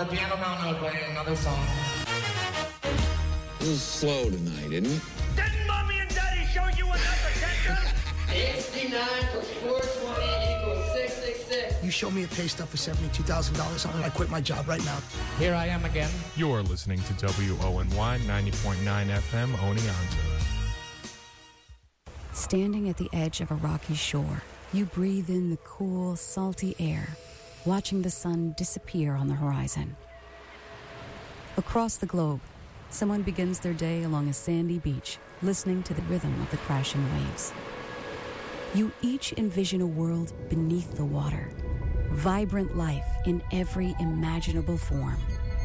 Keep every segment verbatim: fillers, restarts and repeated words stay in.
the piano now, and I'll play another song. This is slow tonight, isn't it? Didn't Mommy and Daddy show you enough attention? sixty-nine plus four twenty equals six six six. You show me a pay stub for seventy-two thousand dollars on it, I quit my job right now. Here I am again. You're listening to W O N Y ninety point nine F M Oneonta. Standing at the edge of a rocky shore, you breathe in the cool, salty air, watching the sun disappear on the horizon. Across the globe, someone begins their day along a sandy beach, listening to the rhythm of the crashing waves. You each envision a world beneath the water, vibrant life in every imaginable form.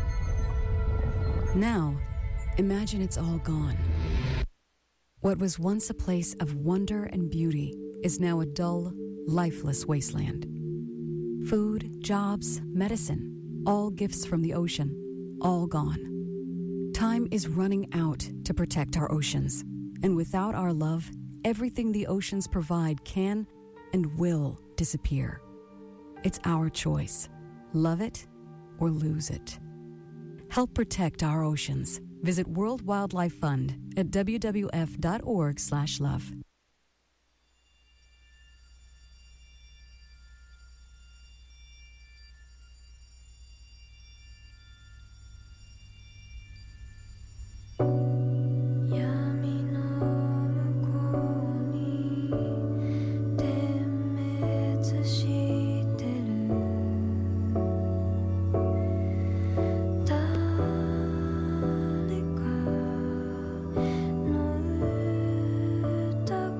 Now, imagine it's all gone. What was once a place of wonder and beauty is now a dull, lifeless wasteland. Food, jobs, medicine, all gifts from the ocean, all gone. Time is running out to protect our oceans, and without our love, everything the oceans provide can and will disappear. It's our choice. Love it or lose it. Help protect our oceans. Visit World Wildlife Fund at w w f dot org slash love. Dark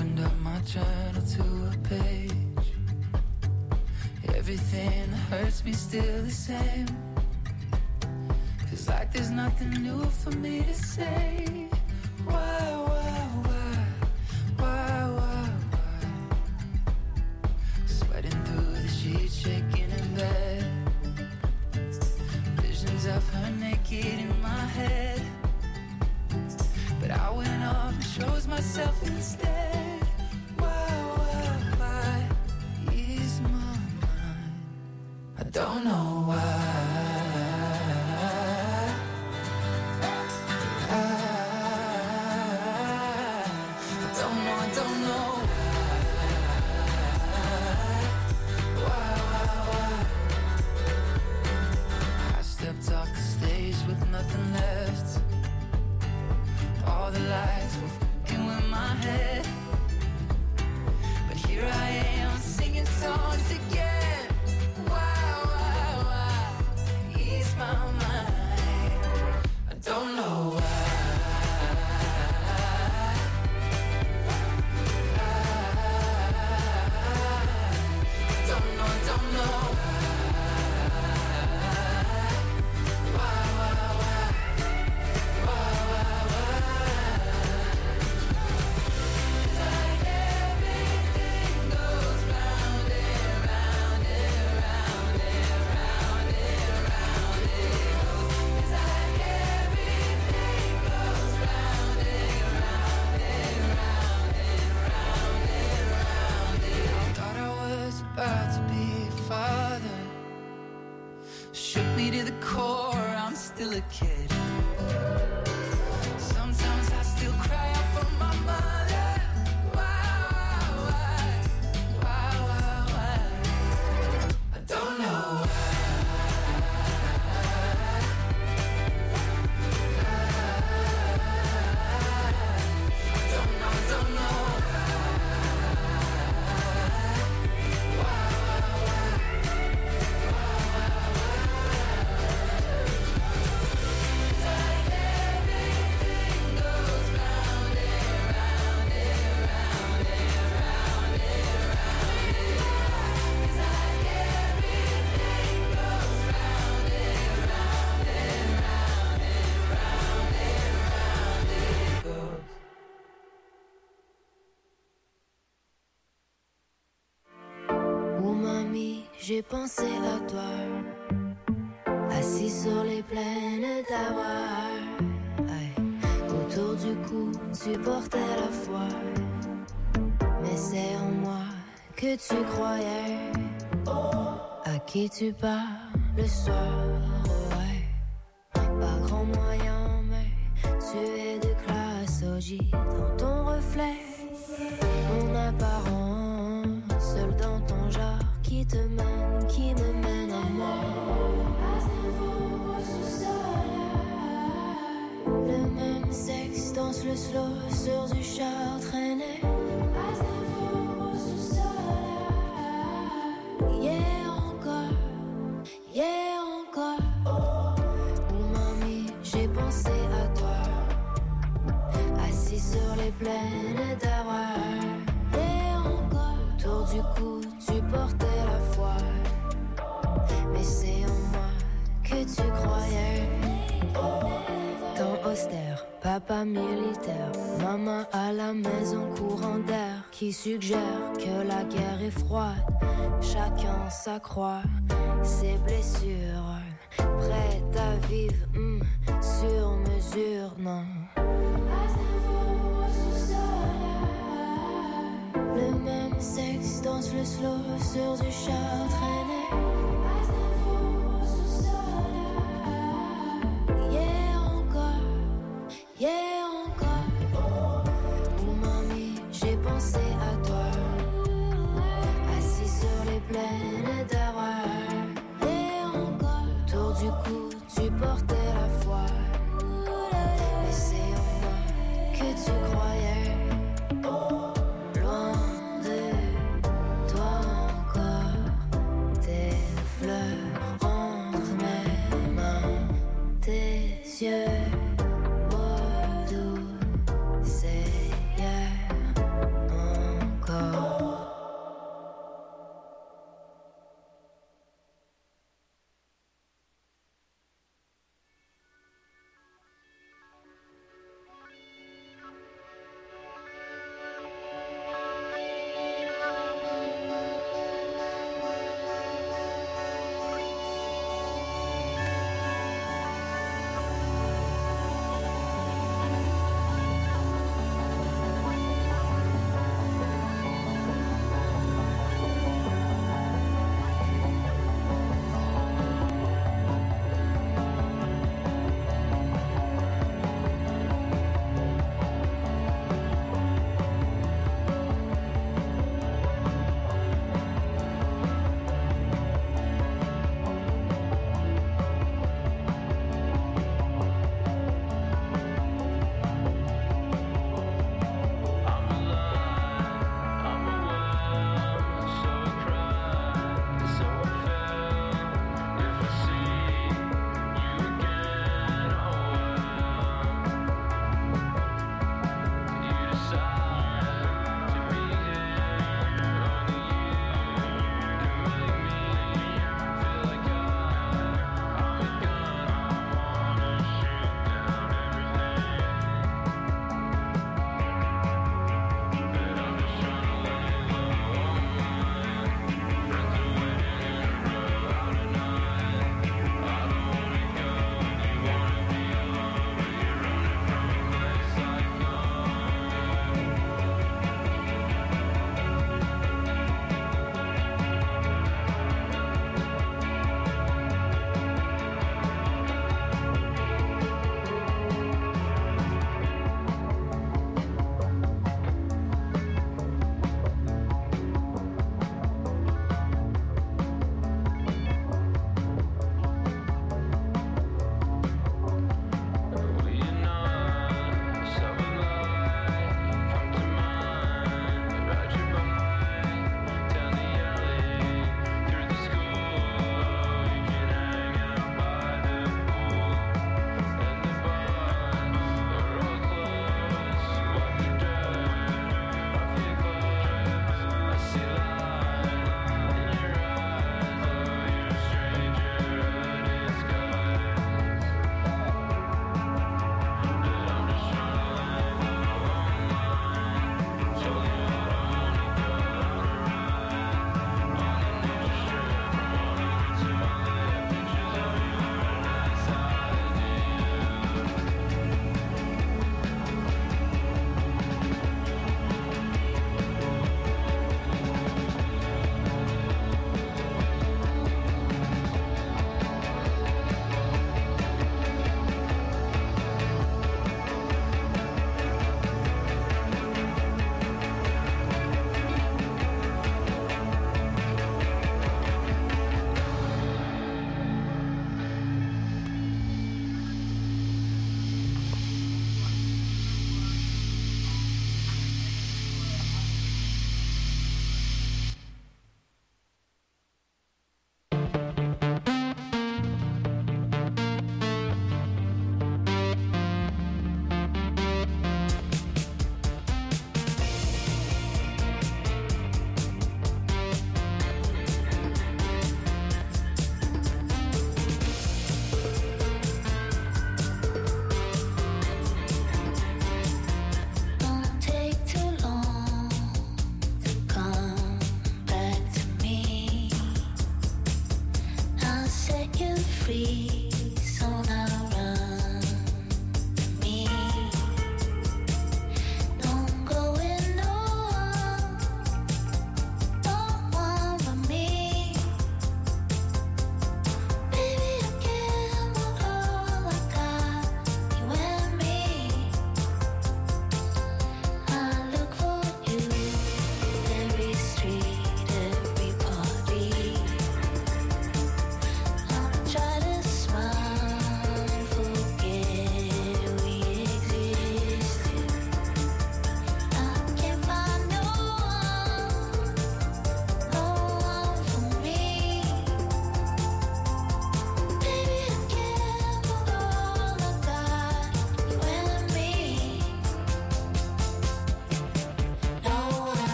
opened up my journal to a page. Everything that hurts me still the same. It's like there's nothing new for me to say. Why, why, why, why, why, why? Sweating through the sheets, shaking in bed. Visions of her naked in my head. But I went off and chose myself instead. Why, why, why is my mind? I don't know why. J'ai pensé à toi, assis sur les plaines d'Hawaï. Autour du cou, tu portais la foi. Mais c'est en moi que tu croyais. À qui tu parles le soir, ouais. Pas grand moyen, mais tu es de classe O G dans ton reflet. Mon apparence, seul dans ton genre. Qui te mène, qui me mène à moi. Le même sexe danse le slow sur du char traîné. Yeah encore, yeah encore. Oh mamie, j'ai pensé à toi, assis sur les plaines d'Hawaï. Yeah encore, autour du cou tu portais la foi, mais c'est en moi que tu croyais. Temps austère, papa militaire, maman à la maison courant d'air, qui suggère que la guerre est froide. Chacun s'accroît ses blessures, prête à vivre mm, sur mesure, non. Le même sexe danse le slow sur du char traîné. Yeah encore, yeah encore. Oh mamie, j'ai pensé à toi, assis sur les plaines d'Hawaï. Yeah encore, autour du cou tu portais la foi, mais c'est en moi que tu croyais. Loin de toi encore, tes fleurs.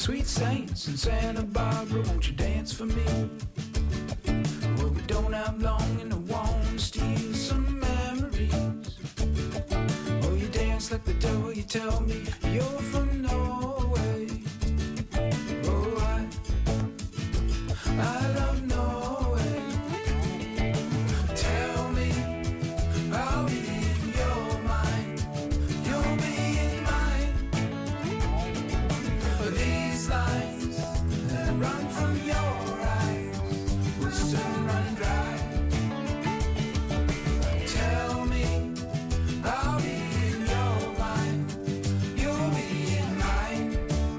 Sweet saints in Santa Barbara, won't you dance for me? Well, we don't have long and I wanna steal some memories. Oh, you dance like the devil, you tell me you're from Norway. Oh, I, I love Norway. Tell me, I'll be in your mind, you'll be in mine. These lines that run from your eyes will soon run dry. Tell me, I'll be in your mind, you'll be in mine.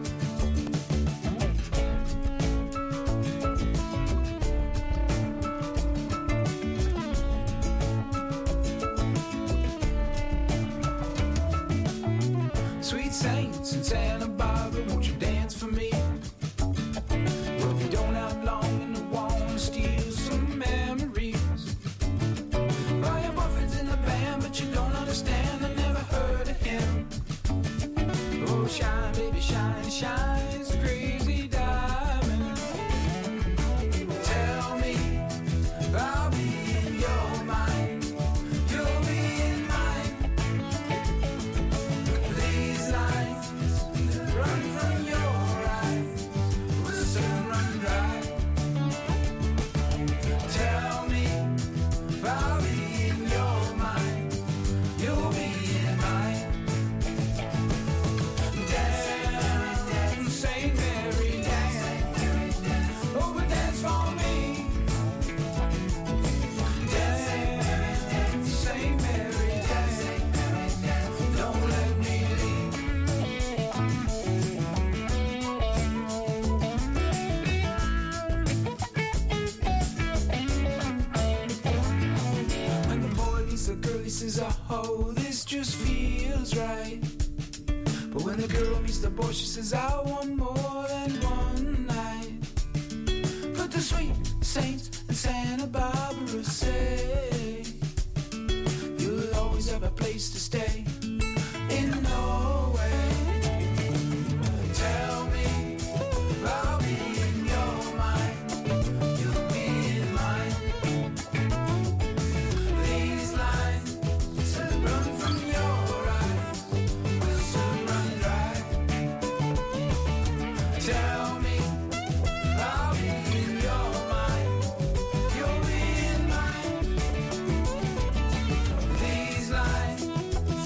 Sweet saints in Santa Barbara, won't you dance for me? Well, we don't have long and I wanna steal some memories. Ryan Buffett's in the band, but you don't understand, I never heard of him. Oh, shine, baby, shine, shine, it's a crazy diamond. Tell me, I'll be in your mind, you'll be in mine. These lines that run from your eyes will soon run dry. Tell me, I'll be in your mind, you'll be in mine. Dance, Saint Mary, dance, oh, but dance for me. Dance, Saint Mary, dance, don't let me leave. When the boy meets the girl, he says, oh, this just feels right. But when the girl meets the boy, she says, I want more than one night. But the sweet saints in Santa Barbara say, you'll always have a place to stay in Norway. Tell me, I'll be in your mind, you'll be in mine. These lines that run from your eyes will soon run dry. Tell me, I'll be in your mind, you'll be in mine. These lines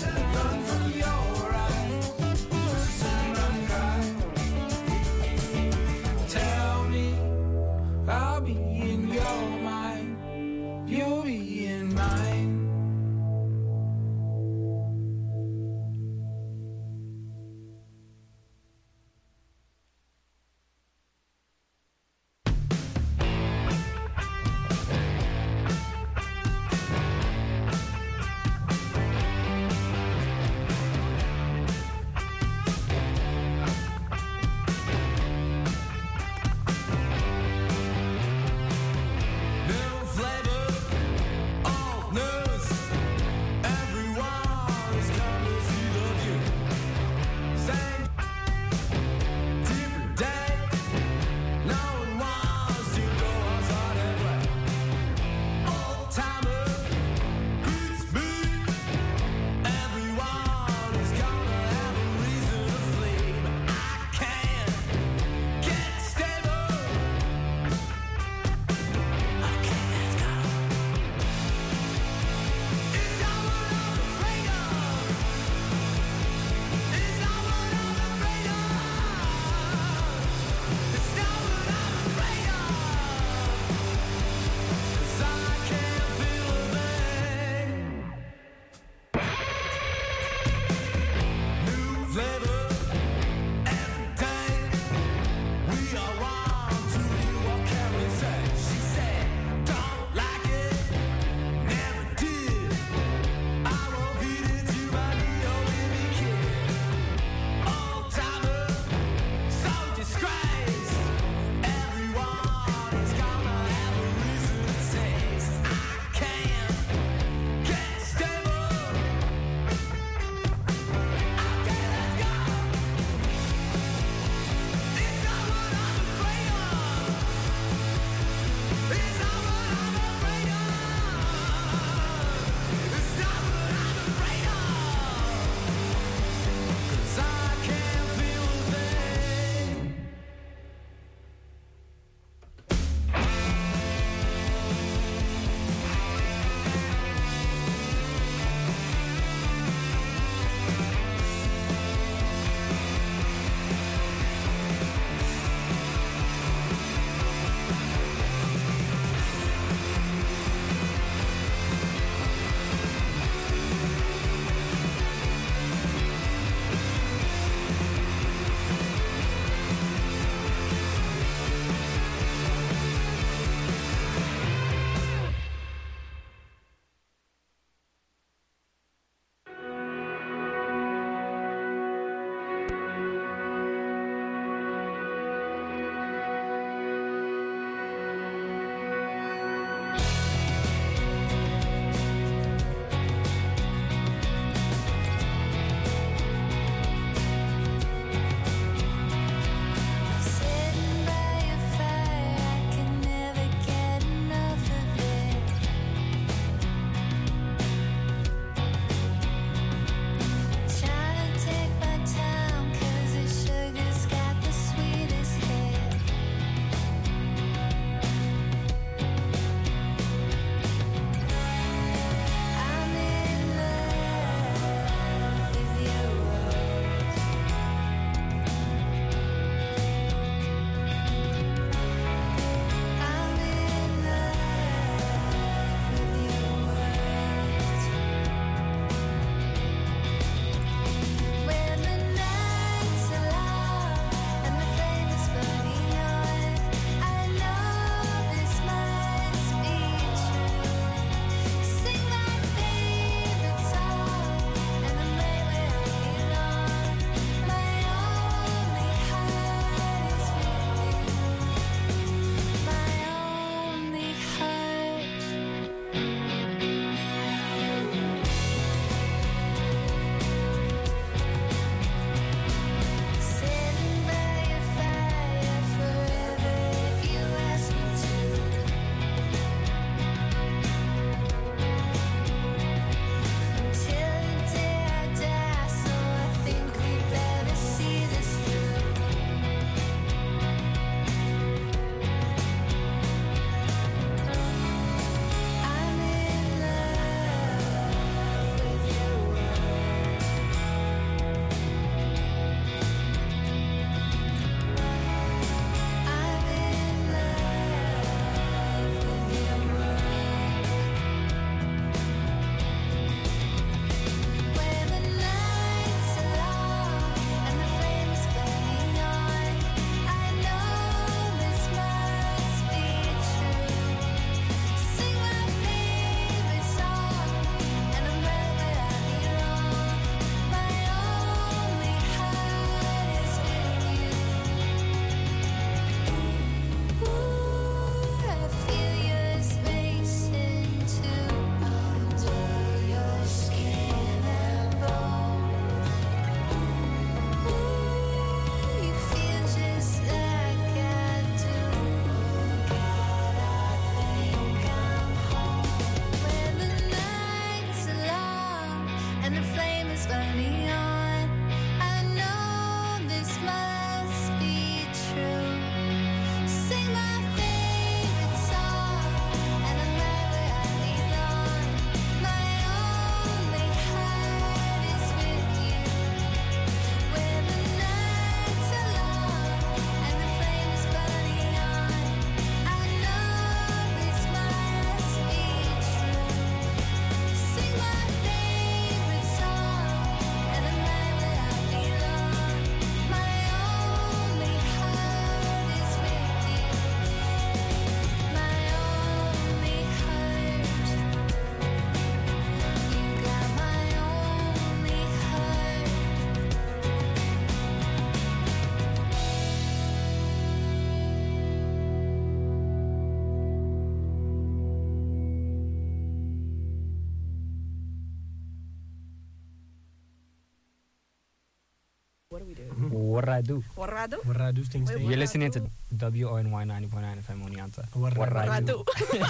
What do we do? What I do. What I do? What I do things. Wait, You're listening to W O N Y ninety point nine F M Oneonta. What I do.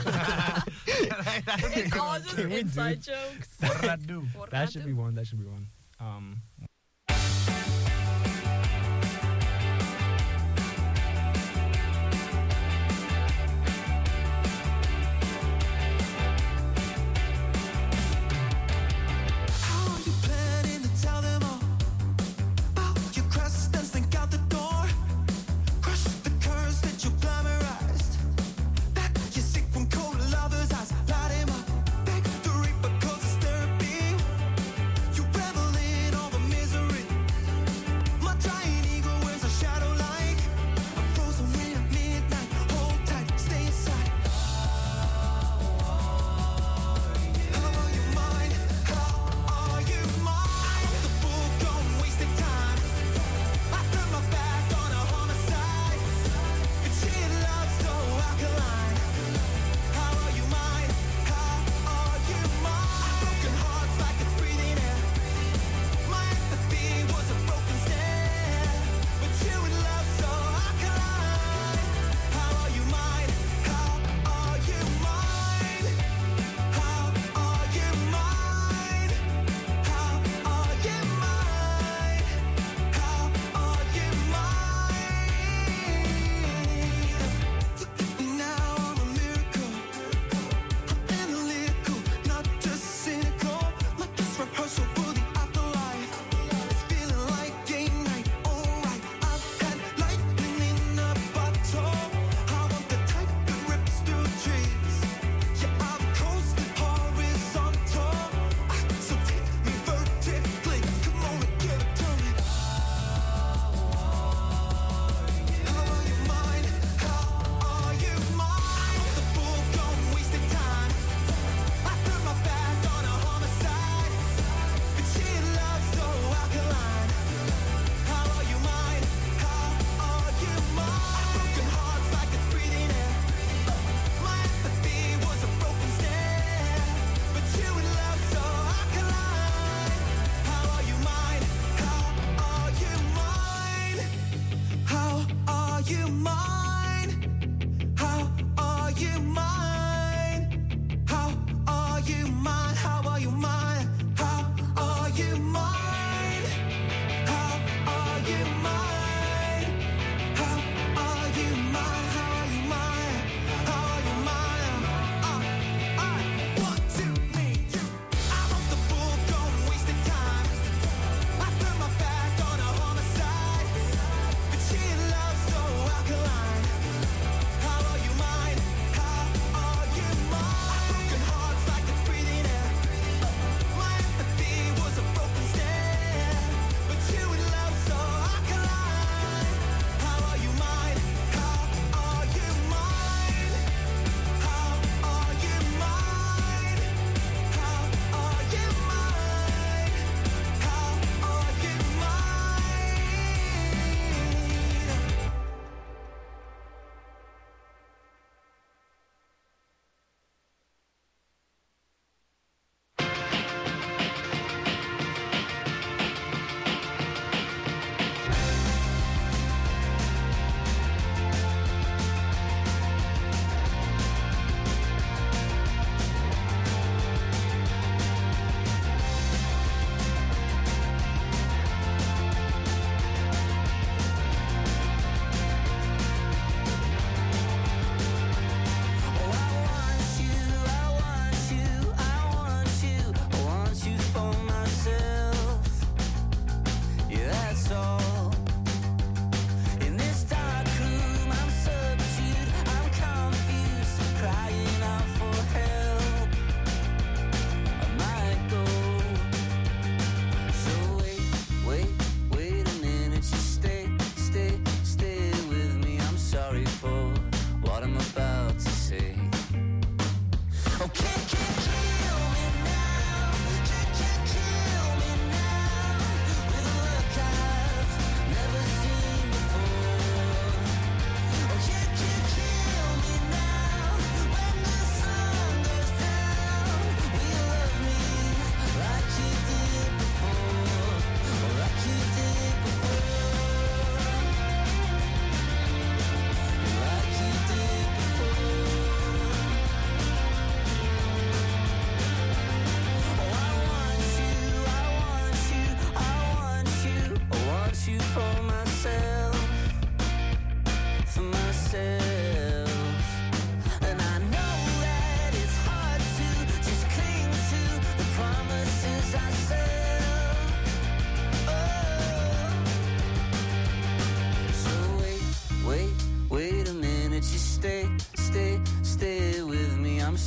It's all just inside jokes. What I do. That should be one. That should be one. Um. You revel in all the misery.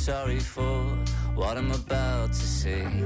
sorry for what I'm about to say.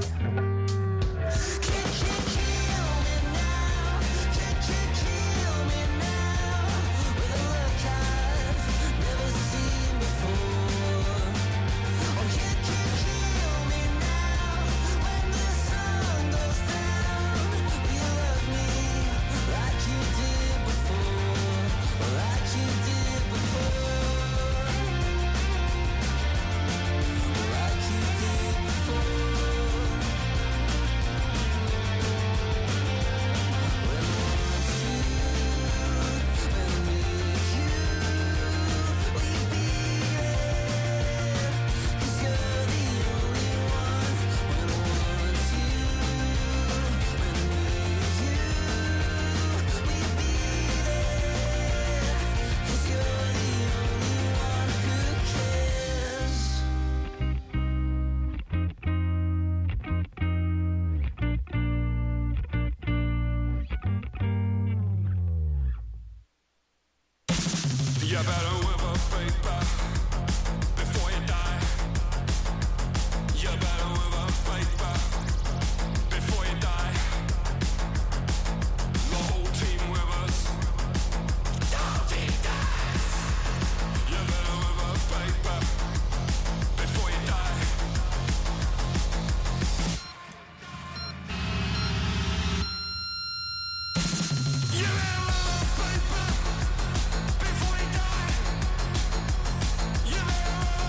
Before you die, you better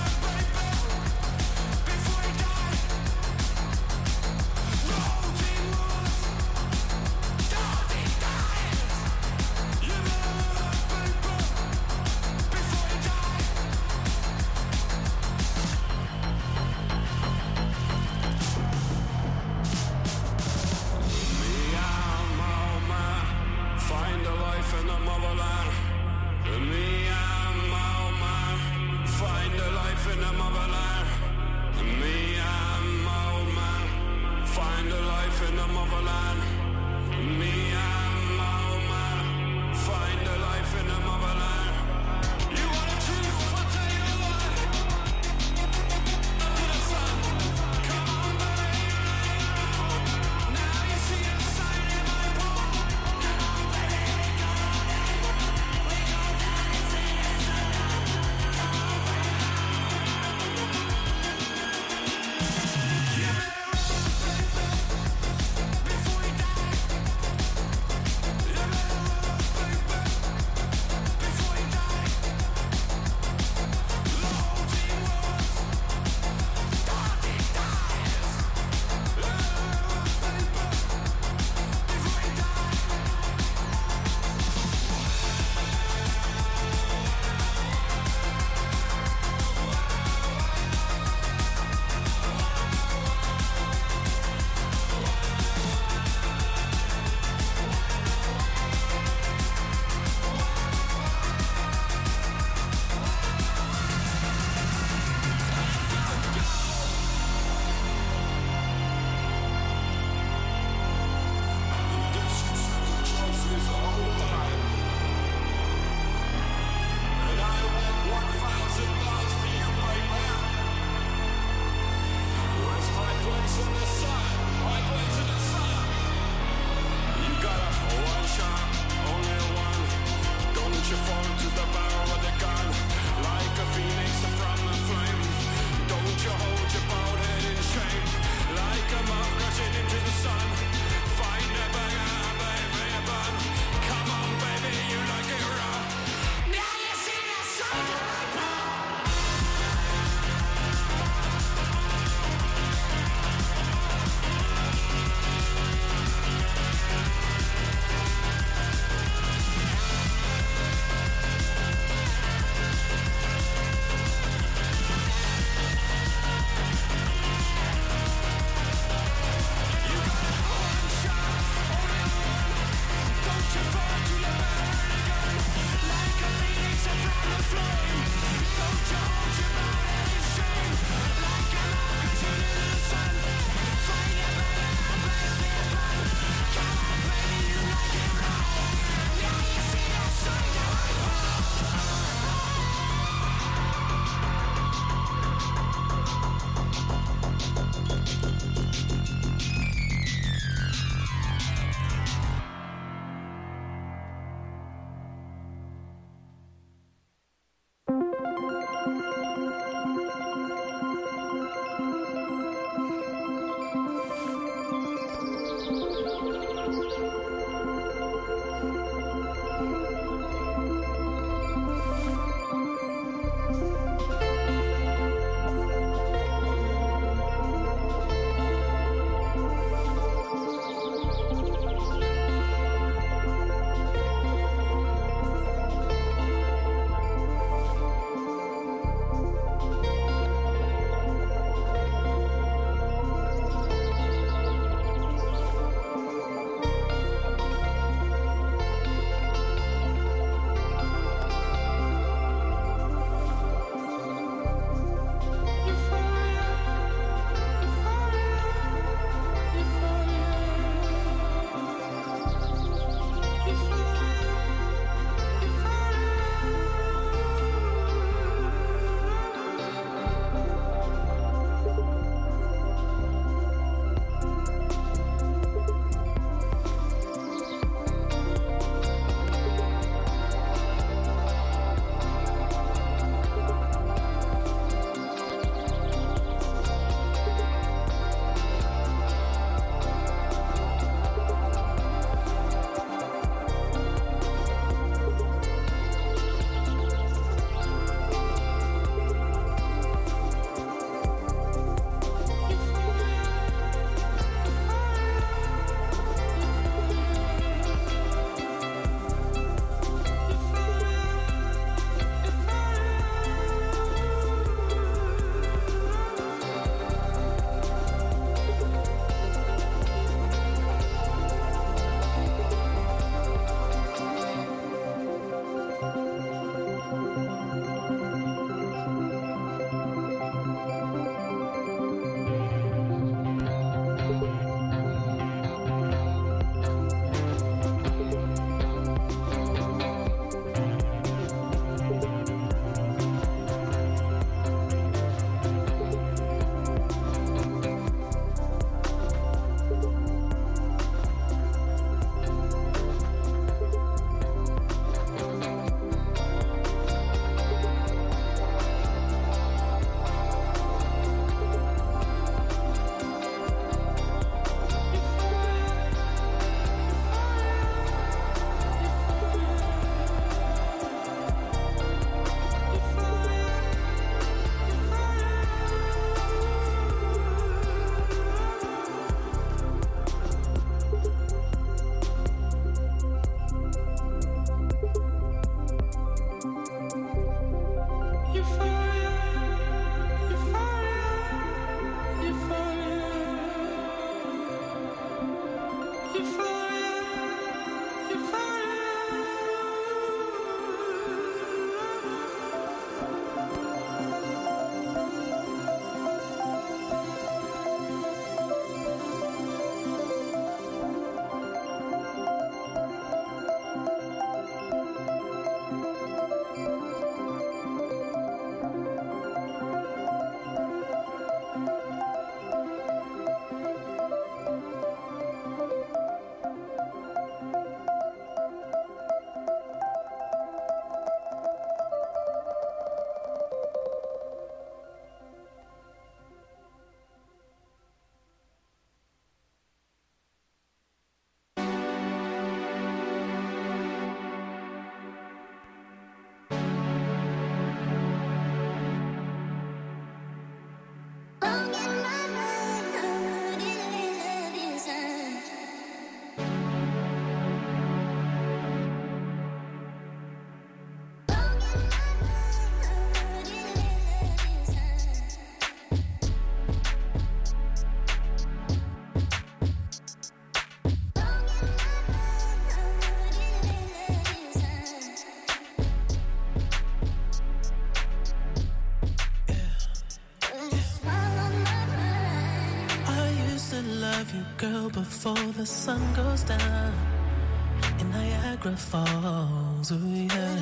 girl, before the sun goes down in Niagara Falls. Oh yeah.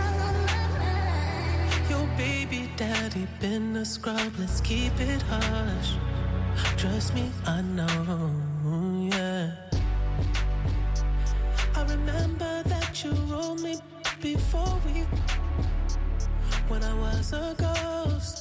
Your baby daddy been a scrub, let's keep it hush. Trust me, I know, yeah. I remember that you rolled me before we, when I was a ghost.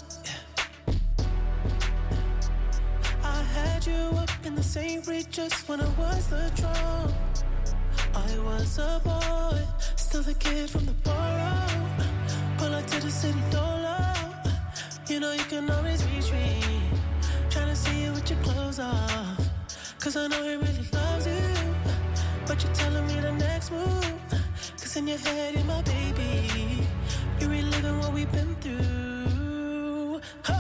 I had you up in the same breed just when I was the drum. I was a boy, still the kid from the borough. Pull up to the city door, you know you can always reach me. Tryna see you with your clothes off, cause I know he really loves you. But you're telling me the next move, cause in your head you're my baby. You're reliving what we've been through. Huh.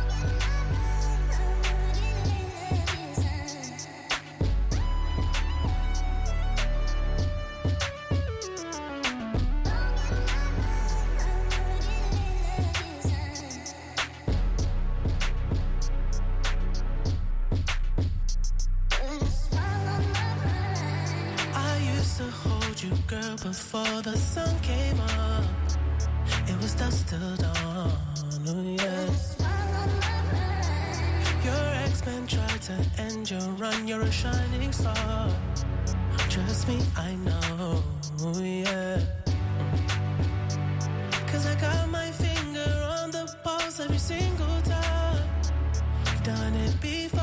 Girl, before the sun came up, it was dusk till dawn. Oh yeah. Your ex-man tried to end your run. You're a shining star. Trust me, I know. Oh yeah. Cause I got my finger on the pulse every single time. You've done it before.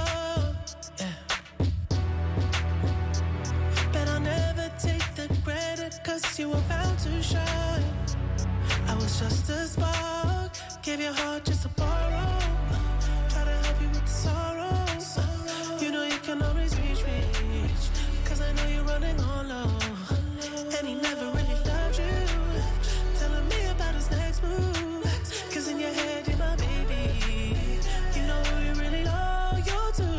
Cause you were bound to shine. I was just a spark, gave your heart just a borrow. Try to help you with the sorrows. You know you can always reach, reach. Cause I know you're running on low. And he never really loved you. Telling me about his next move. Cause in your head you're my baby. You know who you really loyal to.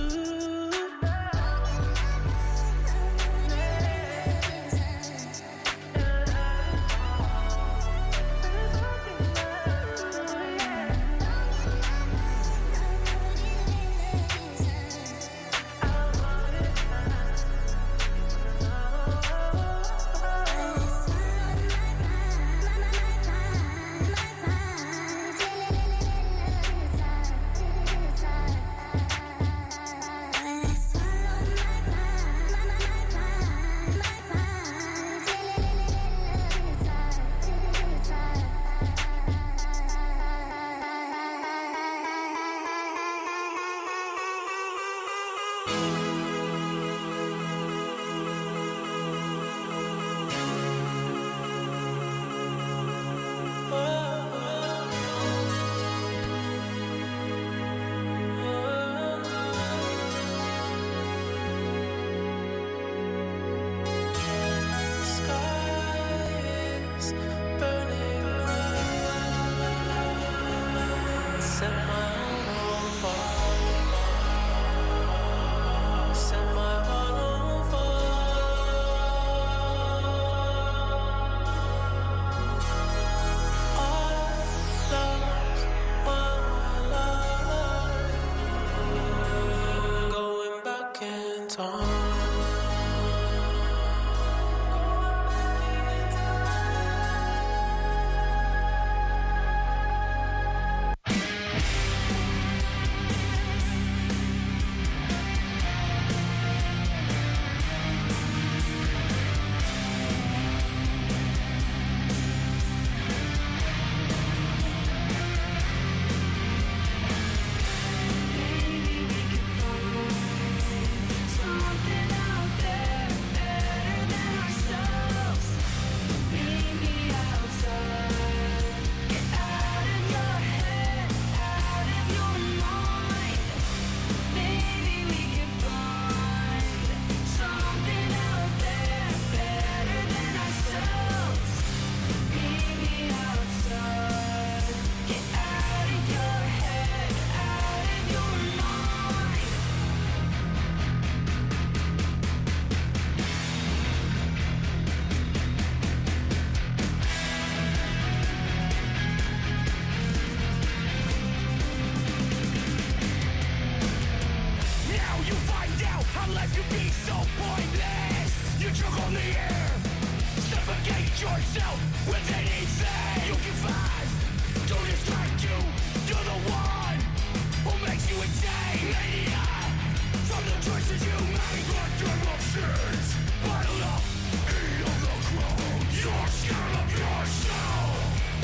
yourself with anything you can find. Don't distract you, you're the one who makes you insane. Mania from the choices you make. Let your emotions bottled up, eat of the crowd. You're scared of yourself.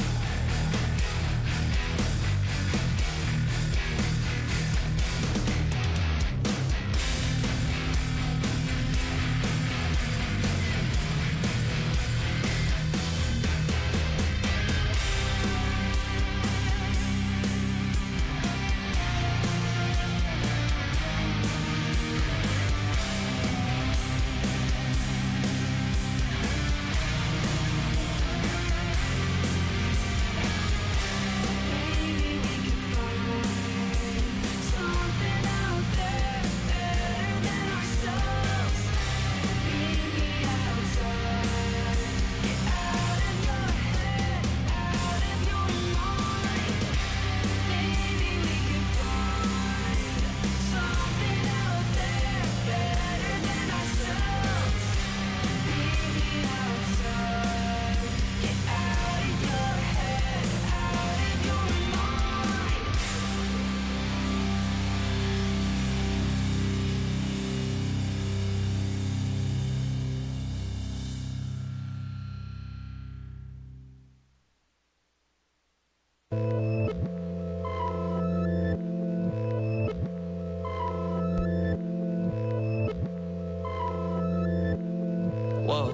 Whoa,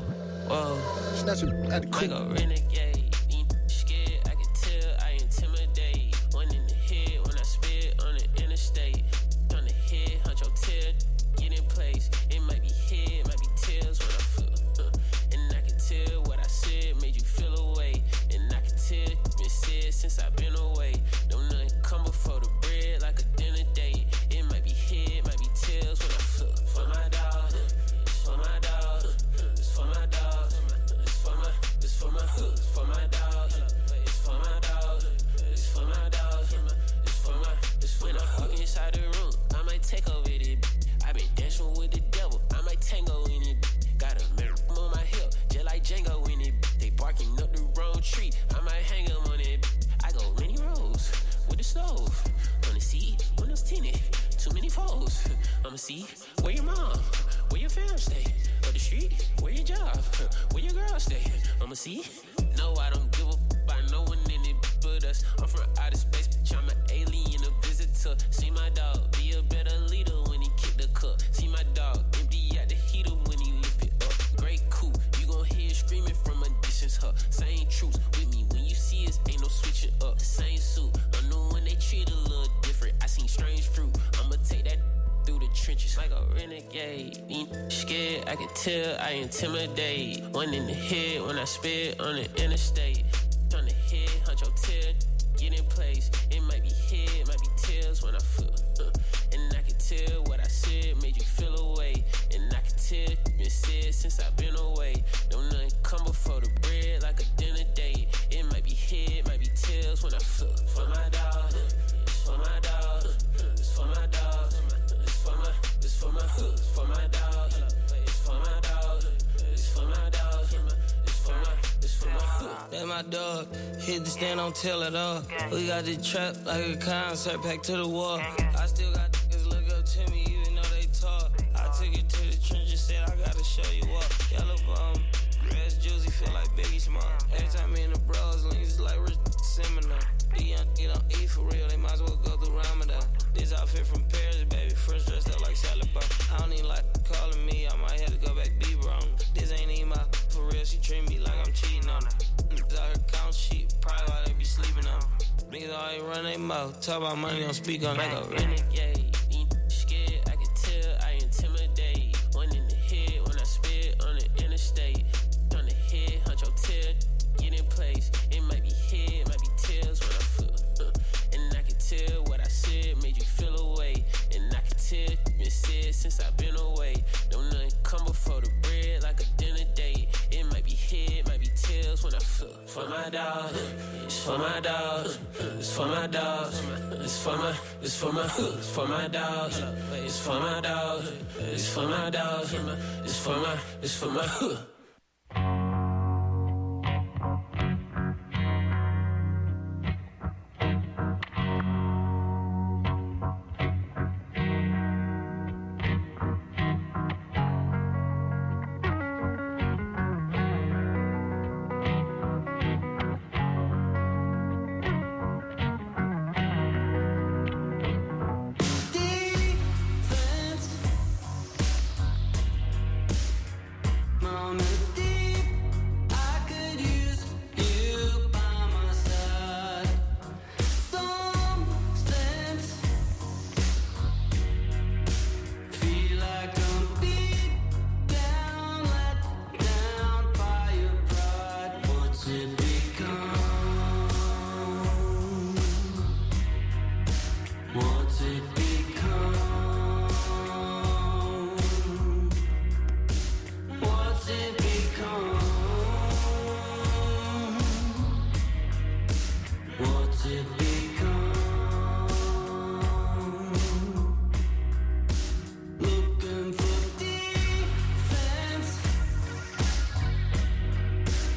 whoa. That's a, that's like a renegade. Scared, I can tell I intimidate. One in the head when I spit on the interstate. On the head, hunch your tail, get in place. It might be head, might be tails when I feel. Uh, and I can tell what I said made you feel away. And I can tell it's been said since I've been away. Don't nothing come before the bread like a dinner date. It might be head, might be tails when I feel. For my dog, for my dog. For my dog, it's for my, it's for my, it's for my dog, it's for my dog, it's for my dog, it's for my, it's when I walk inside the room, I might take over it. I been dancing with the devil, I might tango in it. Got a mirror on my hip, just like Django in it. They barking up the wrong tree, I might hang them on it. I go Lenny Rose with the stove on the seat, windows tinted, too many foes. I'ma see where your mom, where your fam stay. Up the street, where your job, where your girl stay. I'ma see. No, I don't give a f- by no one in it but us. I'm from outer space, bitch, I'm an alien, a visitor. See my dog, be a better leader when he kick the cup. See my dog, empty out the heater when he lift it up. Great cool, you gon' hear screaming from a distance, huh? Same truth with me, when you see us, ain't no switching up. Same suit, I know when they treat a little different. I seen strange fruit, I'ma take that through the trenches like a renegade. Scared, I can tell I intimidate. One in the head when I spit on the interstate. On the head, hunch your tail, get in place. It might be head, might be tails when I feel. Uh, and I can tell what I said made you feel away. And I can tell it's been said since I've been away. Don't nothing come before the bread like a dinner date. It might be head, might be tails when I feel. For my dog, it's for my dog, it's for my dog. For my, it's for my, it's for my dog, it's for my dog, it's for my dog, it's for my, it's for my. That my dog, hit the stand, don't tell it all. We got the trap like a concert, pack to the wall. I still got niggas look up to me even though they talk. I took it to the trenches, said I gotta show you up. Yellow bum, dress juicy, feel like Biggie Small. Every time me in the bros, links like Rich Seminar. The young nigga don't eat for real, they might as well go through Ramadan. This outfit from Paris, baby, fresh dressed up like salad bar. I don't even like calling me, I might have to go back Bieber on her. This ain't even my for real, she treat me like I'm cheating on her. Niggas out here count sheep, probably why they be sleeping on her. Niggas always run their mouth, talk about money, don't speak on it. Like a renegade, scared, I can tell I intimidate. One in the head when I spit on the interstate. On the head, hunch your tail, get in place. It might be head, might be tails when I feel. Uh, and I can tell what I said made you feel away. And I can tell it's been said since I've been away. Don't nothing come before the bread like a dinner date. It might be head, might be tails when I feel. For my dog, it's for my dog, it's for my dog, it's for my, it's for my, it's for my dog, it's for my dog, it's for my dog, it's for my, it's for my.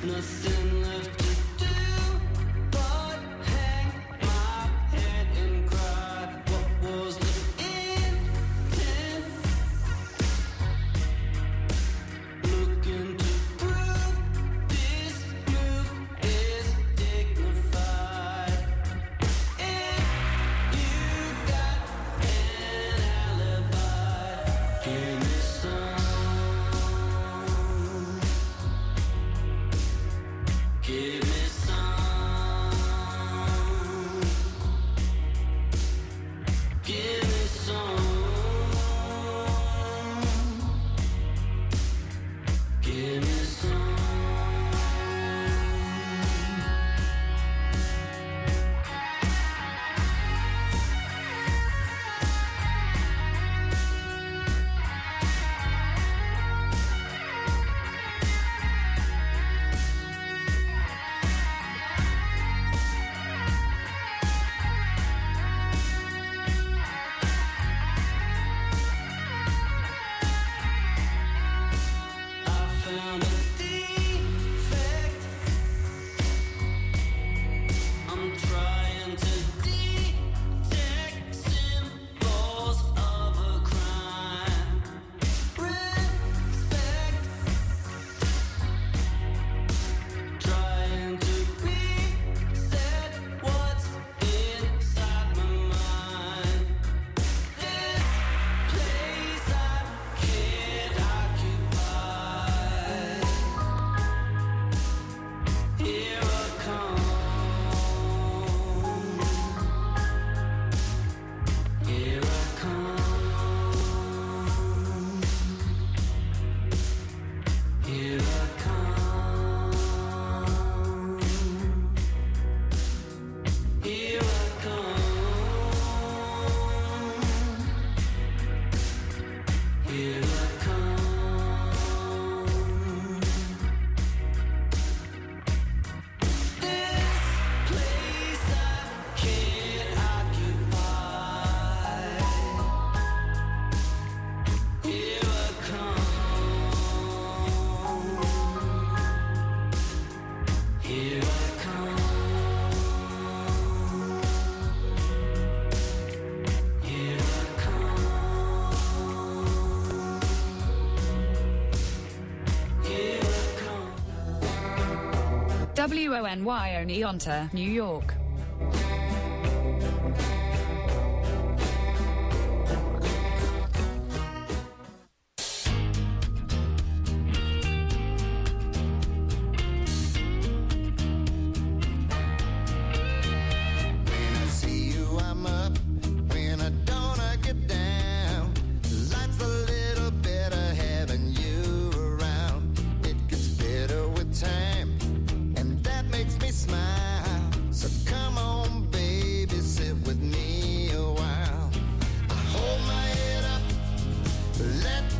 nothing left to do but hang my head and cry. What was the intent? Looking to prove this move is dignified. If you got an alibi, give me some. Give me some. Give me some. Give me some. I found a defect. I'm trying to detect symbols of a crime. Respect. Trying to reset what's inside my mind. This place I can't occupy. Here I come. Here I come. Here I come. Here I come. Here I come. This place I can't occupy. Here I come. Here I come. Here I come. Here I come. W O N Y Oneonta, New York. When I see you, I'm up. When I don't, I get down. Life's a little better having you around. It gets better with time, and that makes me smile. So come on, baby, sit with me a while. I hold my head up, let